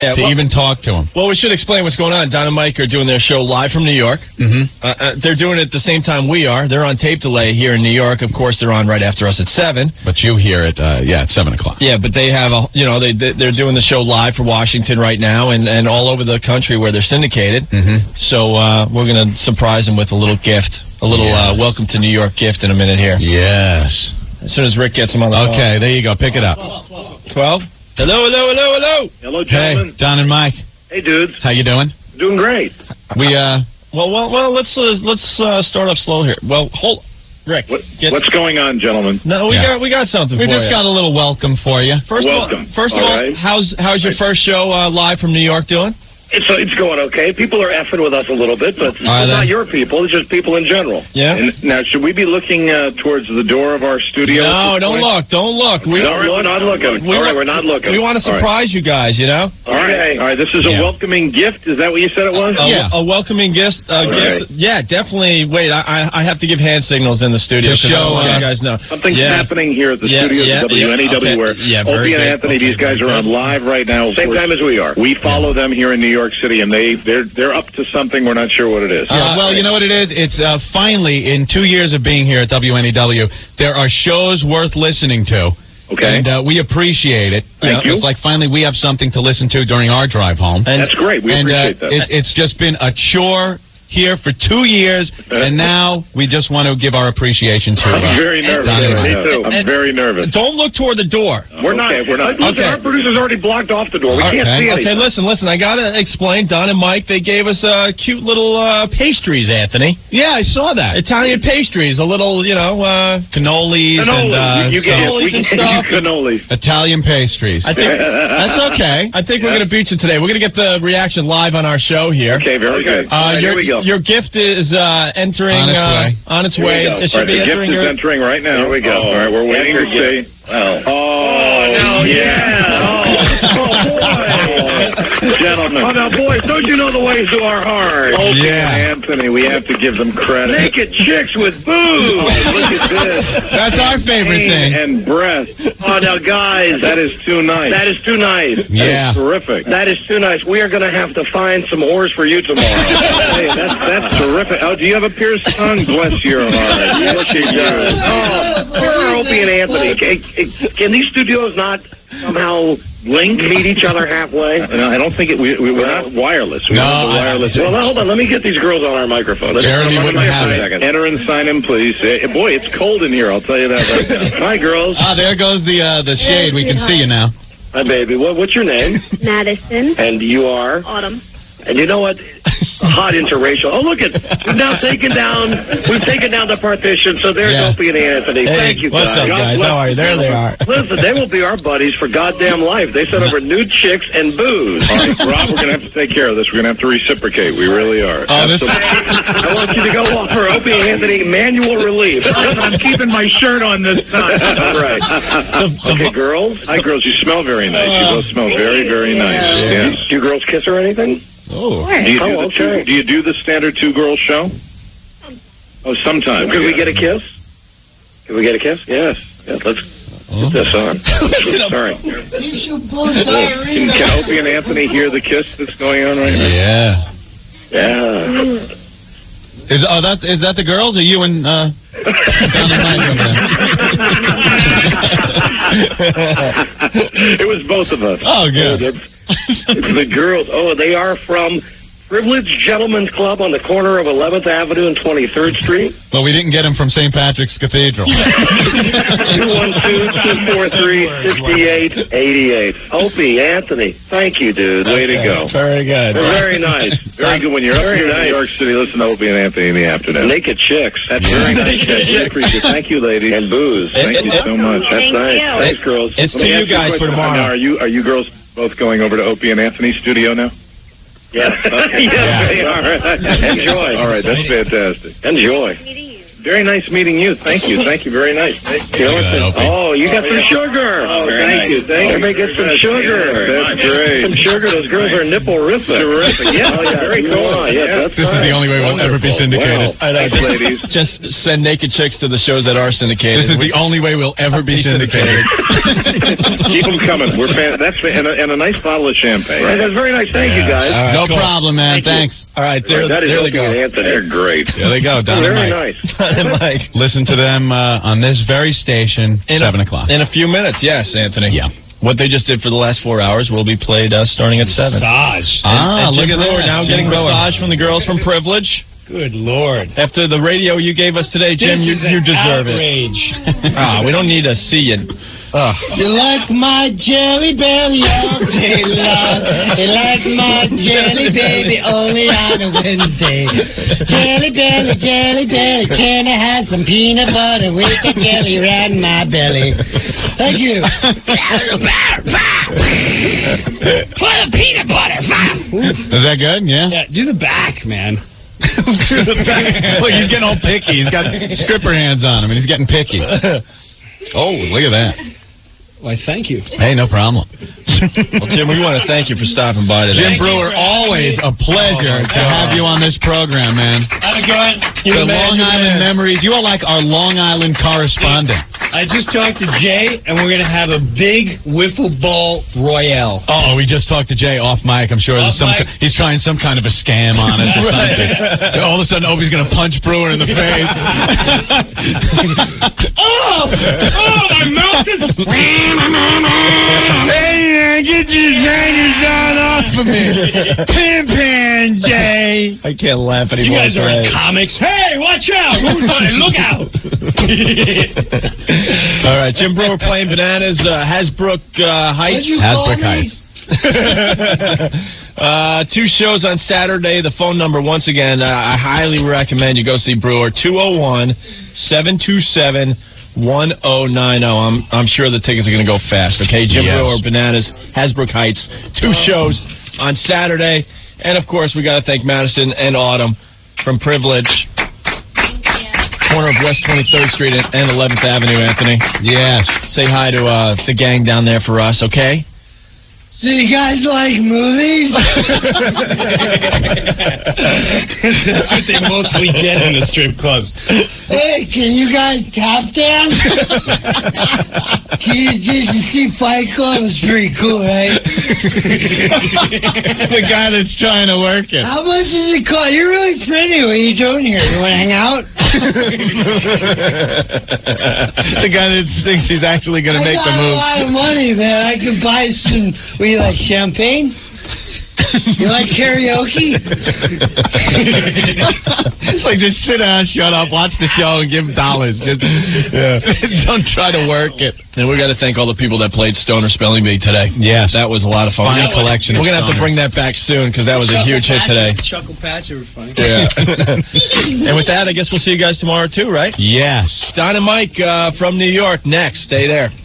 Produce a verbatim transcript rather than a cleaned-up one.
Yeah, to well, even talk to him. Well, we should explain what's going on. Don and Mike are doing their show live from New York. Mm-hmm. Uh, uh, they're doing it at the same time we are. They're on tape delay here in New York. Of course, they're on right after us at seven. But you hear it, uh, yeah, at seven o'clock. Yeah, but they have a, you know, they they're doing the show live for Washington right now, and, and all over the country where they're syndicated. Mm-hmm. So uh, we're gonna surprise them with a little gift, a little Yes. uh, welcome to New York gift in a minute here. Yes. As soon as Rick gets them on the phone. Okay, there you go. Pick it up. Twelve. Hello, hello, hello, hello. Hello, gentlemen. Hey, Don and Mike. Hey, dudes. How you doing? Doing great. We uh. Well, well, well. Let's uh, let's uh, start off slow here. Well, hold, Rick. What, get, what's going on, gentlemen? No, we Yeah. got we got something. We for just you. got a little welcome for you. First Welcome. of all, first of All all, right. how's how's your Right. first show uh, live from New York doing? It's uh, it's going okay. People are effing with us a little bit, but it's Are they? not your people. It's just people in general. Yeah. And now, should we be looking uh, towards the door of our studio? at No, this don't point? look, don't look. We No, we're not looking. We All right, want- we're not looking. We want to All right. surprise you guys. You know. All right, Okay. all right. This is a Yeah. welcoming gift. Is that what you said it was? A, Yeah. a welcoming gift. Uh, right. gift. Yeah, definitely. Wait, I, I I have to give hand signals in the studio To 'cause I show, want uh, you guys know. Something's Yeah. happening here at the Yeah, studios yeah, of W N E W yeah, okay. where Yeah, very Opie and good. Anthony, Okay, these guys very are on good. live right now. Of Same course, time as we are. we follow them here in New York City, and they they're they're up to something. We're not sure what it is. Yeah, well, you know what it is? It's uh, finally, in two years of being here at W N E W, there are shows worth listening to. Okay. And uh, we appreciate it. Thank know, you. It's like finally we have something to listen to during our drive home. And- That's great. We and appreciate uh, that. it, it's just been a chore here for two years, and now we just want to give our appreciation to. Uh, I'm very nervous. Don and right Mike. now. I'm And- very nervous. Don't look toward the door. We're not. Okay, we're not. Listen, Okay. our producer's already blocked off the door. We Okay. can't see Okay, anything. listen, listen. I gotta explain. Don and Mike, they gave us uh, cute little uh, pastries, Anthony. Yeah, I saw that. Italian pastries, a little, you know, uh, Cannolis and Cannolis. uh, you get cannolis we and can stuff. you cannolis. Italian pastries. I think That's okay. I think we're gonna beat you today. We're gonna get the reaction live on our show here. Okay, very Okay. good. Uh, All right, your, here we go. your gift is uh, entering On its uh, way. on its Here we way. go. It All should right, be the gift entering is your. entering right now. Here we go. All right, we're waiting to Enter see. Well. Oh, no, yeah. Oh, boy. Gentlemen. Oh, now, boys, don't you know the ways to our heart? Opie Yeah. and Anthony, we have to give them credit. Naked chicks with booze. Look at this. That's our favorite thing. And breast. Oh, now, guys. That is too nice. That is too nice. Yeah. terrific. That is too nice. We are going to have to find some whores for you tomorrow. Hey, that's that's terrific. Oh, do you have a pierced tongue? Bless your heart. Yes, he does. Oh, poor Opie and Anthony. Can, can these studios not somehow link, meet each other halfway? No, I don't think it. We, we, we're not wireless. We No, don't have the I- wireless. Well, hold on. Let me get these girls on our microphone. Let's Jeremy come on wouldn't here have for a it. second. Enter and sign in, please. Eh, boy, it's cold in here. I'll tell you that right now. Hi, girls. Ah, there goes the uh, the shade. We can see you now. Hi, baby. What, what's your name? Madison. And you are? Autumn. And you know what? Hot interracial. Oh, look at we've now taken down we've taken down the partition. So there's Yeah. Opie and Anthony. Hey, Thank you, what's guys. up, God guys? bless How are you? There they are. Listen, they will be our buddies for goddamn life. They sent over nude chicks and booze. All right, Rob, we're going to have to take care of this. We're going to have to reciprocate. We really are. Oh, this- Absolutely. I want you to go off for Opie and Anthony manual relief. I'm keeping my shirt on this time. All right. Okay, girls. Hi, girls. You smell very nice. You both smell very, very nice. Yeah. Yes. Do you girls kiss or anything? Oh. Do you do, Oh, the okay. two, do you do the standard two-girl show? Oh, sometimes. Could we yeah. get a kiss? Could we get a kiss? Yes. Yes, let's get this on. Sorry. Can, can Opie and Anthony hear the kiss that's going on right now? Yeah. Yeah. Is oh that is that the girls or you and uh? Don and Mike over there? It was both of us. Oh, good. It's the girls. Oh, they are from Privileged Gentlemen's Club on the corner of eleventh Avenue and twenty-third Street. Well, we didn't get them from Saint Patrick's Cathedral. two one two, two four three, six eight eight eight. Opie, Anthony, thank you, dude. Way to go. Very good. Very nice. Very good. When you're up Very here in nice. New York City, listen to Opie and Anthony in the afternoon. Naked chicks. That's very nice. I appreciate it. Thank you, ladies. And booze. Thank you so much. That's Thank nice. you. Thanks, girls. It's Let to me you ask a guys for question. tomorrow. Now, are you are you girls both going over to Opie and Anthony's studio now? Yes. Yes, they are. Enjoy. All right, that's fantastic. Enjoy. Very nice meeting you. Thank you. Thank you. Very nice. You know, Yeah, oh, you got some sugar. Oh, thank you. Thank you. Everybody get some sugar. That's great. Some sugar. Those girls are nipple-rific. Terrific. Yeah, oh, yeah. Very cool. Yeah, that's this right. is the only way we'll ever be syndicated. Wow. Thanks, ladies. Just send naked chicks to the shows that are syndicated. This is the only way we'll ever be syndicated. Keep them coming. We're fan- that's and a, and a nice bottle of champagne. Right, that's very nice. Thank you, guys. All right, no cool. problem, man. Thank you. Thanks. All right, there, that is there they Opie go. and Anthony. They're great. There they go. Don Very and nice. Mike. And Mike. Listen to them uh, on this very station, In seven a, o'clock. In a few minutes, yes, Anthony. Yeah. What they just did for the last four hours will be played uh, starting at seven. Massage. Ah, and look Jim at Brewer that. now Jim getting Brewer. massage from the girls from Privilege. Good Lord. After the radio you gave us today, Jim, This you, is an you deserve outrage. it. Ah, we don't need to see you. Ugh. You like my jelly belly all day long. You like my jelly baby only on a Wednesday. Jelly belly, jelly belly, can I have some peanut butter with the jelly right in my belly? Thank you. For the peanut butter. Is that good? Yeah. Yeah, do the back, man. Look, he's getting all picky. He's got stripper hands on him, and he's getting picky. Oh, look at that. Why, thank you. Hey, no problem. Well, Jim, we want to thank you for stopping by today. Jim Brewer, always a pleasure to have you on this program, man. How's it going? The Long Island memories. You are like our Long Island correspondent. I just talked to Jay, and we're going to have a big wiffle ball royale. Oh, we just talked to Jay off mic. I'm sure Off there's some, mic? he's trying some kind of a scam on us or something. All of a sudden, Opie's going to punch Brewer in the face. Oh! Oh, my mouth is... Hey, man, get your hangers on off of me. Pin Pan, Jay. I can't laugh You anymore. guys are today. comics. Hey, watch out! Who's on Look out! All right, Jim Brewer playing Bananas, uh, Hasbrook uh, Heights. Hasbrook Heights. uh, two shows on Saturday. The phone number, once again, uh, I highly recommend you go see Brewer. two oh one, seven two seven, one oh nine oh. I'm I'm sure the tickets are going to go fast. Okay, Jim Yes. Brewer, Bananas, Hasbrook Heights. Two shows on Saturday. And, of course, we got to thank Madison and Autumn from Privilege. Corner of West twenty-third Street and eleventh Avenue, Anthony. Yes. Say hi to uh, the gang down there for us, okay? So you guys like movies? That's what they mostly get in the strip clubs. Hey, can you guys tap dance? Did you, did you see Fight Club? It was pretty cool, right? The guy that's trying to work it. How much does it cost? You're really pretty. What are you doing here? You want to hang out? The guy that thinks he's actually going to make I the got move. a lot of money, man. I could buy some. What, you like champagne? You like karaoke? It's like, just sit down, shut up, watch the show, and give him dollars. Just, yeah. Don't try to work it. And we got to thank all the people that played Stoner Spelling Bee today. Yes. That was a lot of fun. Fine We're gonna- collection We're of going to have to stoners. bring that back soon because that was a huge hit today. Chuckle Patcher were funny. Yeah. And with that, I guess we'll see you guys tomorrow, too, right? Yes. Don and Mike uh, from New York next. Stay there.